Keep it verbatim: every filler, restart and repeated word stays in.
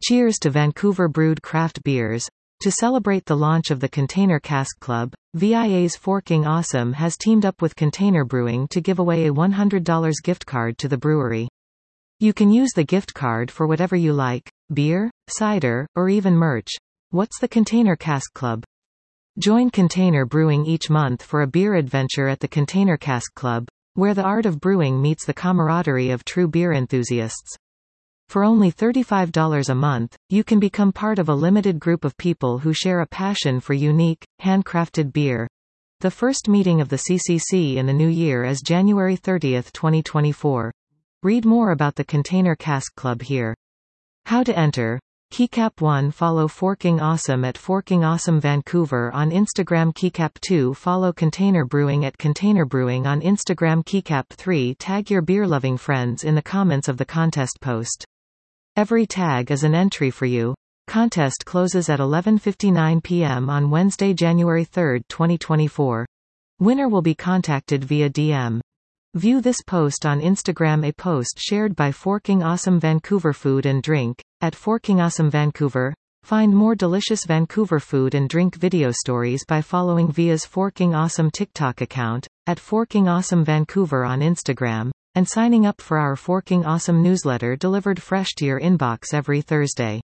Cheers to Vancouver brewed craft beers. To celebrate the launch of the Container Cask Club, V I A's Forking Awesome has teamed up with Container Brewing to give away a one hundred dollars gift card to the brewery. You can use the gift card for whatever you like, beer, cider, or even merch. What's the Container Cask Club? Join Container Brewing each month for a beer adventure at the Container Cask Club, where the art of brewing meets the camaraderie of true beer enthusiasts. For only thirty-five dollars a month, you can become part of a limited group of people who share a passion for unique, handcrafted beer. The first meeting of the C C C in the new year is January thirtieth, twenty twenty-four. Read more about the Container Cask Club here. How to enter. Keycap one Follow Forking Awesome at Forking Awesome Vancouver on Instagram. Keycap two Follow Container Brewing at Container Brewing on Instagram. Keycap three Tag your beer-loving friends in the comments of the contest post. Every tag is an entry for you. Contest closes at eleven fifty-nine p m on Wednesday, January third, twenty twenty-four. Winner will be contacted via D M. View this post on Instagram. A post shared by Forking Awesome Vancouver Food and Drink, at Forking Awesome Vancouver. Find more delicious Vancouver food and drink video stories by following Via's Forking Awesome TikTok account, at Forking Awesome Vancouver on Instagram, and signing up for our Forking Awesome newsletter delivered fresh to your inbox every Thursday.